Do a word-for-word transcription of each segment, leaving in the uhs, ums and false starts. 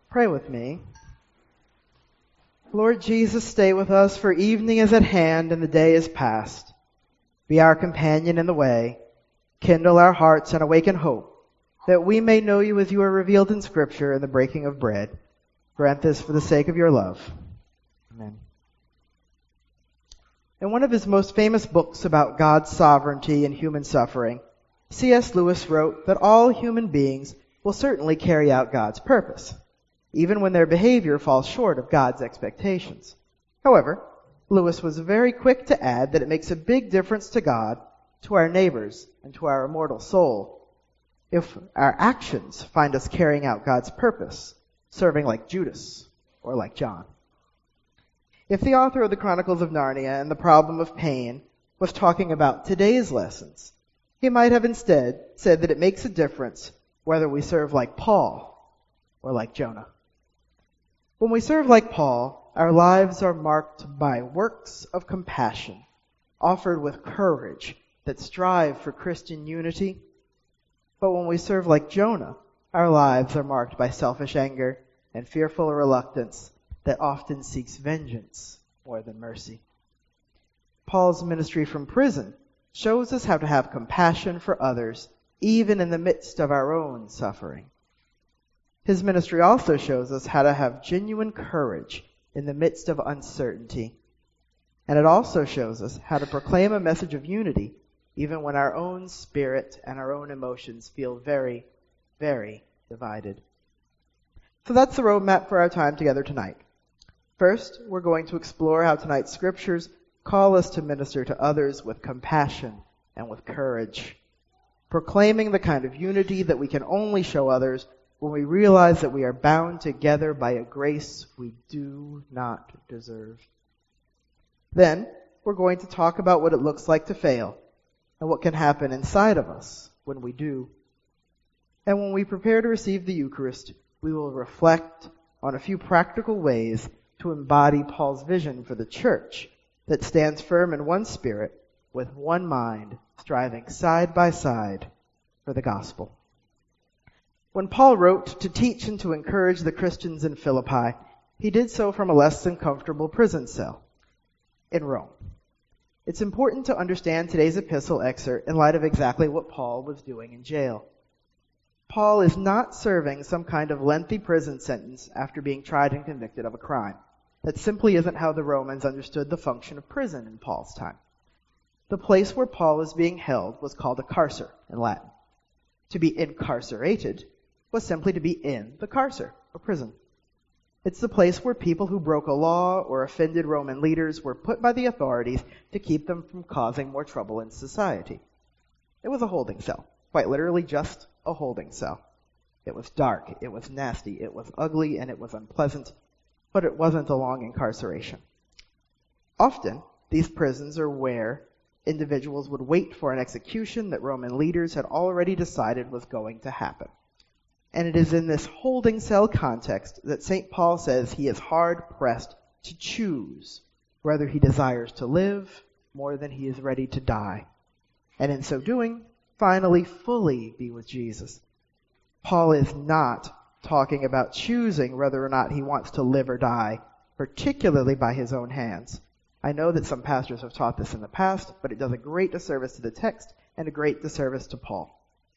Pray with me. Lord Jesus, stay with us, for evening is at hand and the day is past. Be our companion in the way. Kindle our hearts and awaken hope, that we may know you as you are revealed in Scripture in the breaking of bread. Grant this for the sake of your love. Amen. In one of his most famous books about God's sovereignty and human suffering, C S Lewis wrote that all human beings will certainly carry out God's purpose, even when their behavior falls short of God's expectations. However, Lewis was very quick to add that it makes a big difference to God, to our neighbors, and to our immortal soul if our actions find us carrying out God's purpose, serving like Judas or like John. If the author of the Chronicles of Narnia and the Problem of Pain was talking about today's lessons, he might have instead said that it makes a difference whether we serve like Paul or like Jonah. When we serve like Paul, our lives are marked by works of compassion, offered with courage, that strive for Christian unity. But when we serve like Jonah, our lives are marked by selfish anger and fearful reluctance that often seeks vengeance more than mercy. Paul's ministry from prison shows us how to have compassion for others, even in the midst of our own suffering. His ministry also shows us how to have genuine courage in the midst of uncertainty. And it also shows us how to proclaim a message of unity even when our own spirit and our own emotions feel very, very divided. So that's the roadmap for our time together tonight. First, we're going to explore how tonight's scriptures call us to minister to others with compassion and with courage, proclaiming the kind of unity that we can only show others when we realize that we are bound together by a grace we do not deserve. Then, we're going to talk about what it looks like to fail and what can happen inside of us when we do. And when we prepare to receive the Eucharist, we will reflect on a few practical ways to embody Paul's vision for the church that stands firm in one spirit, with one mind, striving side by side for the gospel. When Paul wrote to teach and to encourage the Christians in Philippi, he did so from a less than comfortable prison cell in Rome. It's important to understand today's epistle excerpt in light of exactly what Paul was doing in jail. Paul is not serving some kind of lengthy prison sentence after being tried and convicted of a crime. That simply isn't how the Romans understood the function of prison in Paul's time. The place where Paul was being held was called a carcer in Latin. To be incarcerated was simply to be in the carcer, or prison. It's the place where people who broke a law or offended Roman leaders were put by the authorities to keep them from causing more trouble in society. It was a holding cell, quite literally just a holding cell. It was dark, it was nasty, it was ugly, and it was unpleasant, but it wasn't a long incarceration. Often, these prisons are where individuals would wait for an execution that Roman leaders had already decided was going to happen. And it is in this holding cell context that Saint Paul says he is hard-pressed to choose whether he desires to live more than he is ready to die, and in so doing, finally fully be with Jesus. Paul is not talking about choosing whether or not he wants to live or die, particularly by his own hands. I know that some pastors have taught this in the past, but it does a great disservice to the text and a great disservice to Paul.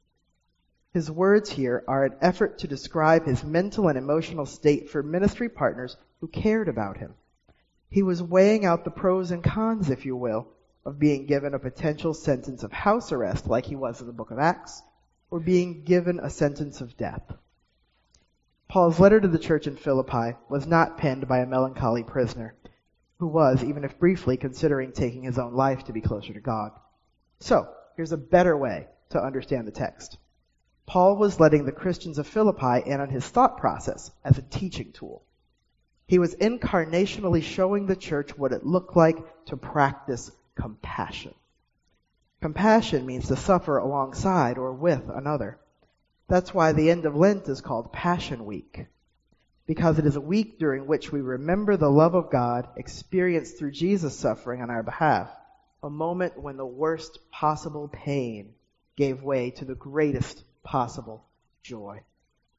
His words here are an effort to describe his mental and emotional state for ministry partners who cared about him. He was weighing out the pros and cons, if you will, of being given a potential sentence of house arrest like he was in the book of Acts, or being given a sentence of death. Paul's letter to the church in Philippi was not penned by a melancholy prisoner, who was, even if briefly, considering taking his own life to be closer to God. So, here's a better way to understand the text. Paul was letting the Christians of Philippi in on his thought process as a teaching tool. He was incarnationally showing the church what it looked like to practice compassion. Compassion means to suffer alongside or with another. That's why the end of Lent is called Passion Week, because it is a week during which we remember the love of God experienced through Jesus' suffering on our behalf, a moment when the worst possible pain gave way to the greatest possible joy.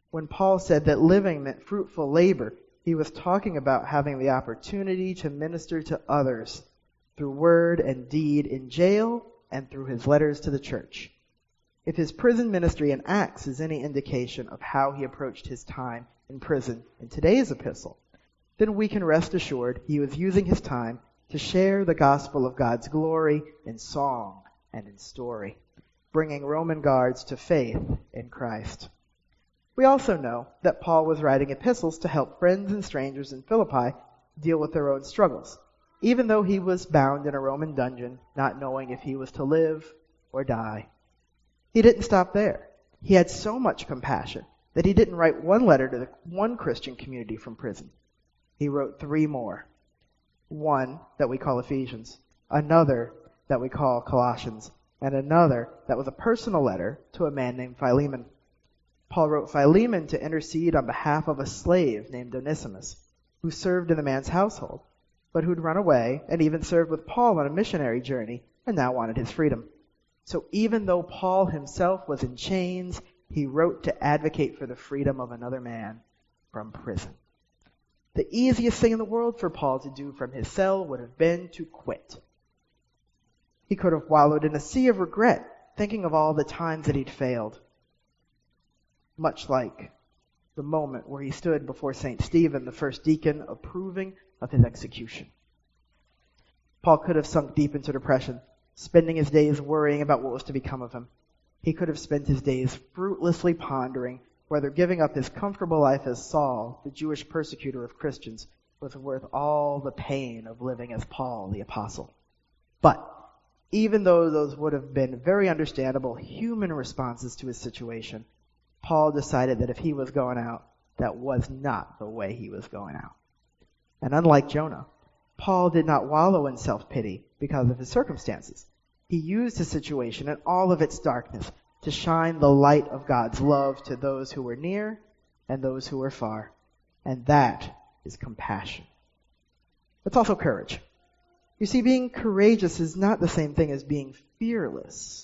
When Paul said that living meant fruitful labor, he was talking about having the opportunity to minister to others through word and deed in jail and through his letters to the church. If his prison ministry in Acts is any indication of how he approached his time in prison in today's epistle, then we can rest assured he was using his time to share the gospel of God's glory in song and in story, bringing Roman guards to faith in Christ. We also know that Paul was writing epistles to help friends and strangers in Philippi deal with their own struggles, even though he was bound in a Roman dungeon, not knowing if he was to live or die. He didn't stop there. He had so much compassion that he didn't write one letter to the one Christian community from prison. He wrote three more. One that we call Ephesians, another that we call Colossians, and another that was a personal letter to a man named Philemon. Paul wrote Philemon to intercede on behalf of a slave named Onesimus, who served in the man's household, but who'd run away and even served with Paul on a missionary journey and now wanted his freedom. So even though Paul himself was in chains, he wrote to advocate for the freedom of another man from prison. The easiest thing in the world for Paul to do from his cell would have been to quit. He could have wallowed in a sea of regret, thinking of all the times that he'd failed. Much like the moment where he stood before Saint Stephen, the first deacon, approving of his execution. Paul could have sunk deep into depression, spending his days worrying about what was to become of him. He could have spent his days fruitlessly pondering whether giving up his comfortable life as Saul, the Jewish persecutor of Christians, was worth all the pain of living as Paul, the apostle. But even though those would have been very understandable human responses to his situation, Paul decided that if he was going out, that was not the way he was going out. And unlike Jonah, Paul did not wallow in self-pity because of his circumstances. He used his situation and all of its darkness to shine the light of God's love to those who were near and those who were far. And that is compassion. It's also courage. You see, being courageous is not the same thing as being fearless.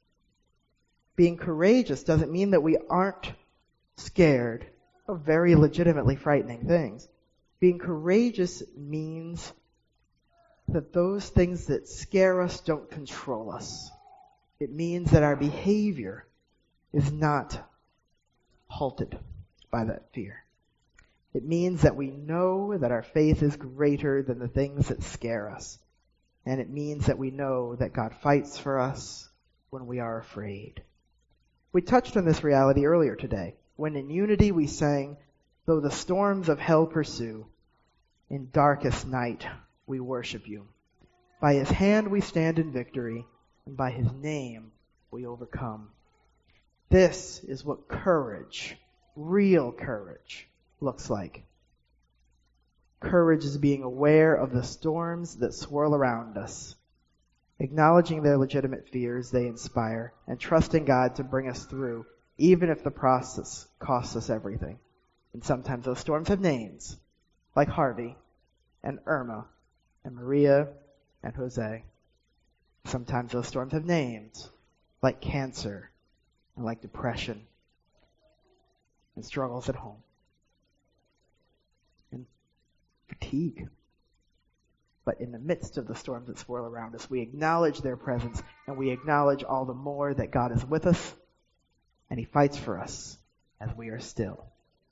Being courageous doesn't mean that we aren't scared of very legitimately frightening things. Being courageous means that those things that scare us don't control us. It means that our behavior is not halted by that fear. It means that we know that our faith is greater than the things that scare us. And it means that we know that God fights for us when we are afraid. We touched on this reality earlier today, when in unity we sang, "Though the storms of hell pursue, in darkest night we worship you. By his hand we stand in victory, and by his name we overcome." This is what courage, real courage, looks like. Courage is being aware of the storms that swirl around us, acknowledging their legitimate fears they inspire, and trusting God to bring us through, even if the process costs us everything. And sometimes those storms have names, like Harvey and Irma and Maria and Jose. Sometimes those storms have names, like cancer and like depression and struggles at home and fatigue. But in the midst of the storms that swirl around us, we acknowledge their presence, and we acknowledge all the more that God is with us, and he fights for us as we are still.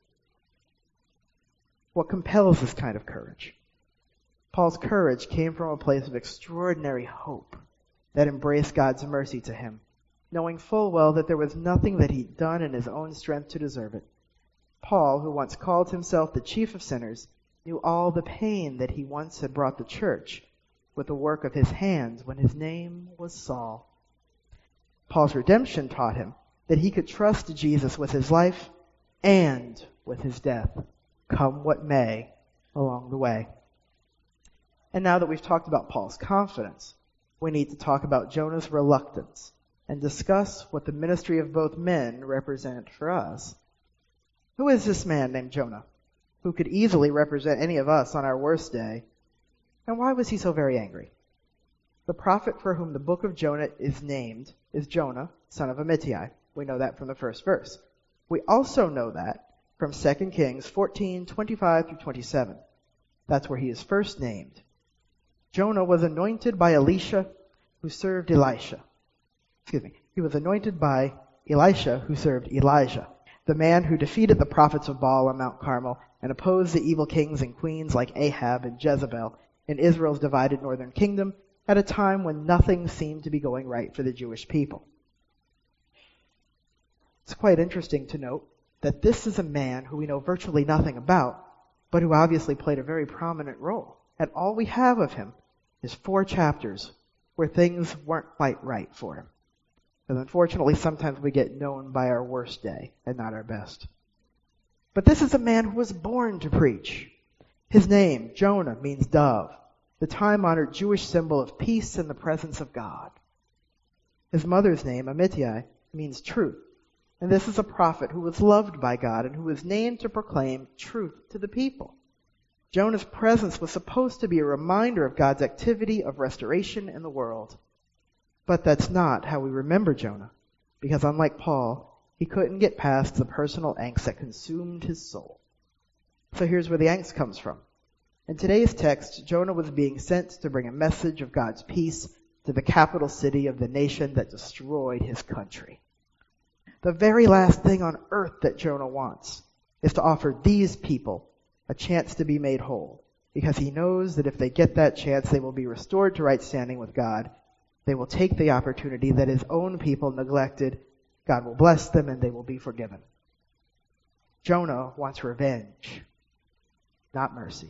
What compels this kind of courage? Paul's courage came from a place of extraordinary hope that embraced God's mercy to him, knowing full well that there was nothing that he'd done in his own strength to deserve it. Paul, who once called himself the chief of sinners, knew all the pain that he once had brought the church with the work of his hands when his name was Saul. Paul's redemption taught him that he could trust Jesus with his life and with his death, come what may along the way. And now that we've talked about Paul's confidence, we need to talk about Jonah's reluctance and discuss what the ministry of both men represent for us. Who is this man named Jonah, who could easily represent any of us on our worst day? And why was he so very angry? The prophet for whom the book of Jonah is named is Jonah, son of Amittai. We know that from the first verse. We also know that from Second Kings fourteen, twenty-five through twenty-seven. That's where he is first named. Jonah was anointed by Elisha, who served Elisha. Excuse me. He was anointed by Elisha, who served Elijah, the man who defeated the prophets of Baal on Mount Carmel and opposed the evil kings and queens like Ahab and Jezebel in Israel's divided northern kingdom at a time when nothing seemed to be going right for the Jewish people. It's quite interesting to note that this is a man who we know virtually nothing about, but who obviously played a very prominent role. And all we have of him is four chapters where things weren't quite right for him. And unfortunately, sometimes we get known by our worst day and not our best. But this is a man who was born to preach. His name, Jonah, means dove, the time-honored Jewish symbol of peace in the presence of God. His mother's name, Amittai, means truth. And this is a prophet who was loved by God and who was named to proclaim truth to the people. Jonah's presence was supposed to be a reminder of God's activity of restoration in the world. But that's not how we remember Jonah, because unlike Paul, he couldn't get past the personal angst that consumed his soul. So here's where the angst comes from. In today's text, Jonah was being sent to bring a message of God's peace to the capital city of the nation that destroyed his country. The very last thing on earth that Jonah wants is to offer these people a chance to be made whole, because he knows that if they get that chance, they will be restored to right standing with God. They will take the opportunity that his own people neglected. God will bless them and they will be forgiven. Jonah wants revenge, not mercy.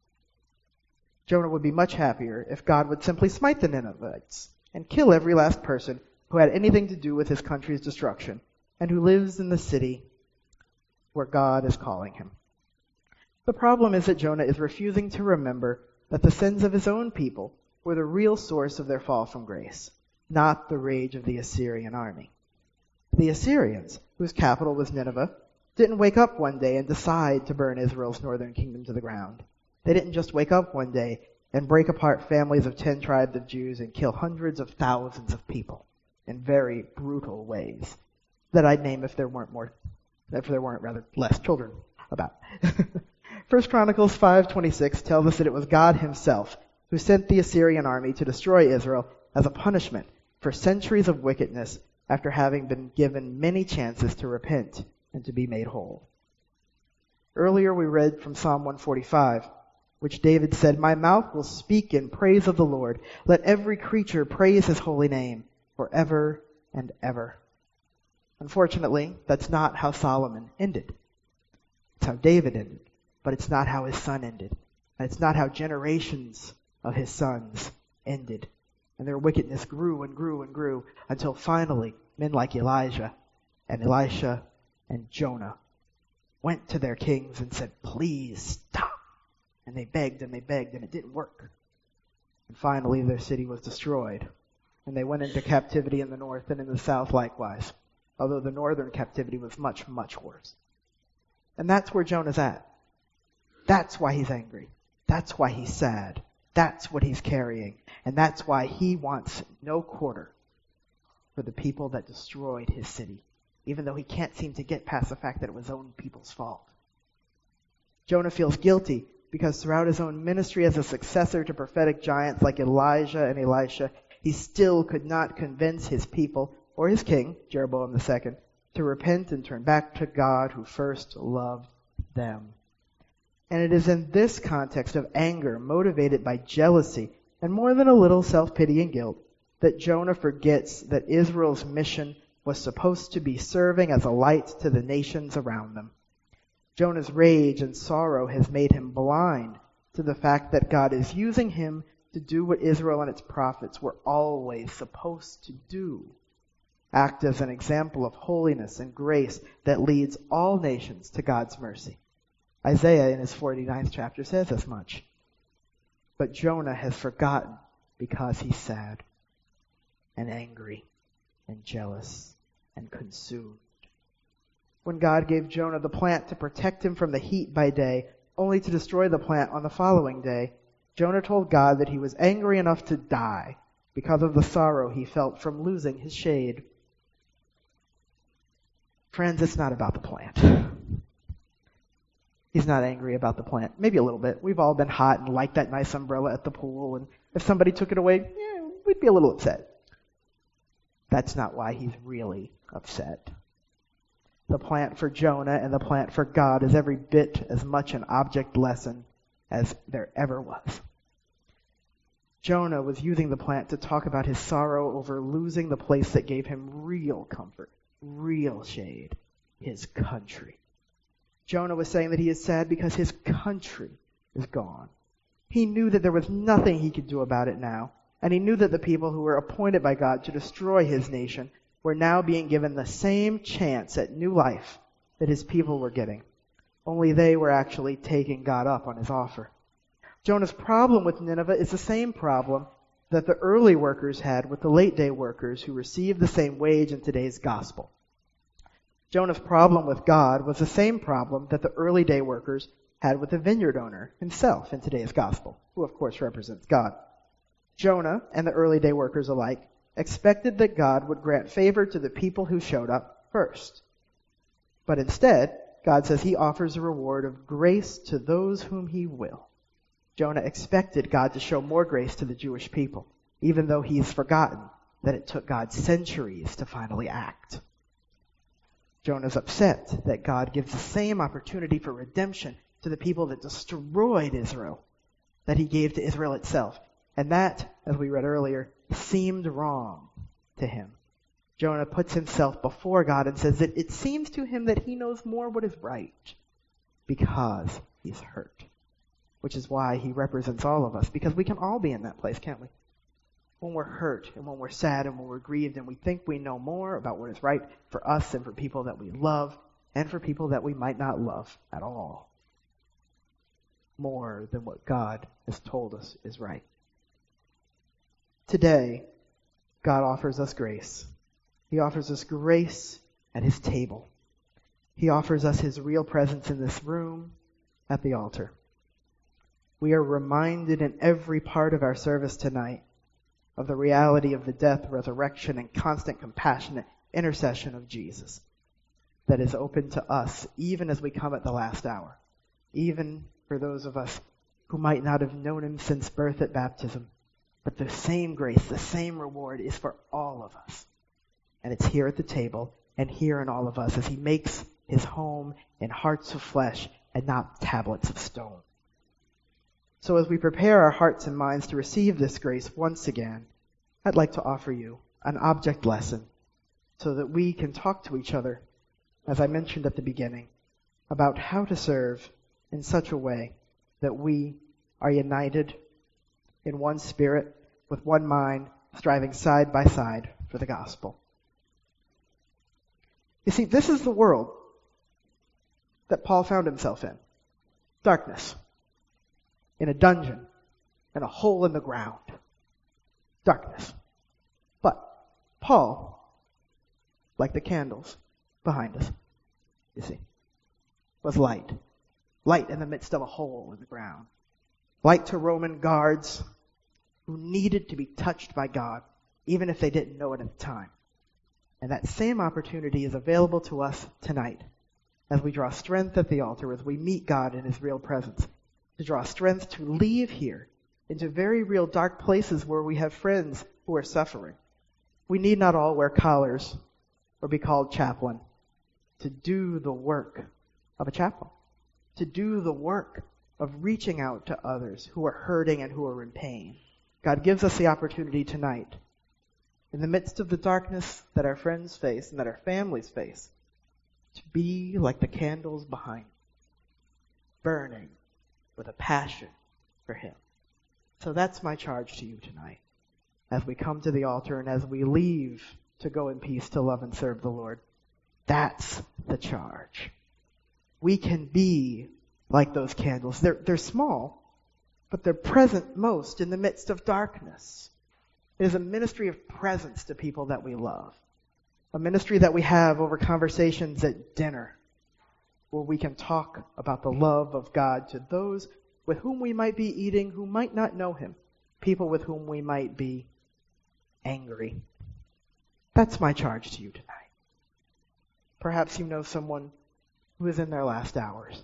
Jonah would be much happier if God would simply smite the Ninevites and kill every last person who had anything to do with his country's destruction and who lives in the city where God is calling him. The problem is that Jonah is refusing to remember that the sins of his own people were the real source of their fall from grace, not the rage of the Assyrian army. The Assyrians, whose capital was Nineveh, didn't wake up one day and decide to burn Israel's northern kingdom to the ground. They didn't just wake up one day and break apart families of ten tribes of Jews and kill hundreds of thousands of people in very brutal ways that I'd name if there weren't more, if there weren't rather less children about. First Chronicles five twenty-six tells us that it was God himself who sent the Assyrian army to destroy Israel as a punishment for centuries of wickedness after having been given many chances to repent and to be made whole. Earlier we read from Psalm one forty-five, which David said, "My mouth will speak in praise of the Lord. Let every creature praise his holy name forever and ever." Unfortunately, that's not how Solomon ended. It's how David ended, but it's not how his son ended. And it's not how generations of his sons ended. And their wickedness grew and grew and grew until finally men like Elijah and Elisha and Jonah went to their kings and said, "Please stop." And they begged and they begged and it didn't work. And finally their city was destroyed. And they went into captivity in the north and in the south likewise. Although the northern captivity was much, much worse. And that's where Jonah's at. That's why he's angry. That's why he's sad. That's what he's carrying. And that's why he wants no quarter for the people that destroyed his city, even though he can't seem to get past the fact that it was his own people's fault. Jonah feels guilty because throughout his own ministry as a successor to prophetic giants like Elijah and Elisha, he still could not convince his people or his king, Jeroboam the Second, to repent and turn back to God who first loved them. And it is in this context of anger motivated by jealousy and more than a little self-pity and guilt that Jonah forgets that Israel's mission was supposed to be serving as a light to the nations around them. Jonah's rage and sorrow has made him blind to the fact that God is using him to do what Israel and its prophets were always supposed to do. Act as an example of holiness and grace that leads all nations to God's mercy. Isaiah in his forty-ninth chapter says as much. But Jonah has forgotten because he's sad and angry and jealous and consumed. When God gave Jonah the plant to protect him from the heat by day, only to destroy the plant on the following day, Jonah told God that he was angry enough to die because of the sorrow he felt from losing his shade. Friends, it's not about the plant. He's not angry about the plant. Maybe a little bit. We've all been hot and liked that nice umbrella at the pool, and if somebody took it away, yeah, we'd be a little upset. That's not why he's really upset. The plant for Jonah and the plant for God is every bit as much an object lesson as there ever was. Jonah was using the plant to talk about his sorrow over losing the place that gave him real comfort, real shade, his country. Jonah was saying that he is sad because his country is gone. He knew that there was nothing he could do about it now, and he knew that the people who were appointed by God to destroy his nation were now being given the same chance at new life that his people were getting. Only they were actually taking God up on his offer. Jonah's problem with Nineveh is the same problem that the early workers had with the late-day workers who received the same wage in today's gospel. Jonah's problem with God was the same problem that the early-day workers had with the vineyard owner himself in today's gospel, who of course represents God. Jonah and the early-day workers alike expected that God would grant favor to the people who showed up first. But instead, God says he offers a reward of grace to those whom he will. Jonah expected God to show more grace to the Jewish people, even though he's forgotten that it took God centuries to finally act. Jonah's upset that God gives the same opportunity for redemption to the people that destroyed Israel that he gave to Israel itself. And that, as we read earlier, seemed wrong to him. Jonah puts himself before God and says that it seems to him that he knows more what is right because he's hurt. Which is why he represents all of us, because we can all be in that place, can't we? When we're hurt and when we're sad and when we're grieved and we think we know more about what is right for us and for people that we love and for people that we might not love at all. More than what God has told us is right. Today, God offers us grace. He offers us grace at his table. He offers us his real presence in this room at the altar. We are reminded in every part of our service tonight of the reality of the death, resurrection, and constant compassionate intercession of Jesus that is open to us even as we come at the last hour, even for those of us who might not have known him since birth at baptism. But the same grace, the same reward is for all of us. And it's here at the table and here in all of us as he makes his home in hearts of flesh and not tablets of stone. So as we prepare our hearts and minds to receive this grace once again, I'd like to offer you an object lesson so that we can talk to each other, as I mentioned at the beginning, about how to serve in such a way that we are united in one spirit, with one mind, striving side by side for the gospel. You see, this is the world that Paul found himself in. Darkness. In a dungeon. In a hole in the ground. Darkness. But Paul, like the candles behind us, you see, was light. Light in the midst of a hole in the ground. Light to Roman guards who needed to be touched by God, even if they didn't know it at the time. And that same opportunity is available to us tonight as we draw strength at the altar, as we meet God in his real presence, to draw strength to leave here into very real dark places where we have friends who are suffering. We need not all wear collars or be called chaplain to do the work of a chaplain, to do the work of reaching out to others who are hurting and who are in pain. God gives us the opportunity tonight, in the midst of the darkness that our friends face and that our families face, to be like the candles behind, burning with a passion for him. So that's my charge to you tonight, as we come to the altar and as we leave to go in peace to love and serve the Lord. That's the charge. We can be like those candles. They're, they're small, but they're present most in the midst of darkness. It is a ministry of presence to people that we love. A ministry that we have over conversations at dinner, where we can talk about the love of God to those with whom we might be eating who might not know him, people with whom we might be angry. That's my charge to you tonight. Perhaps you know someone who is in their last hours.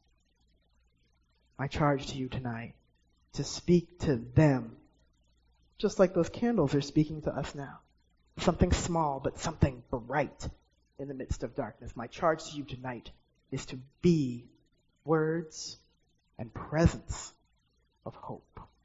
My charge to you tonight, to speak to them, just like those candles are speaking to us now. Something small, but something bright in the midst of darkness. My charge to you tonight is to be words and presence of hope.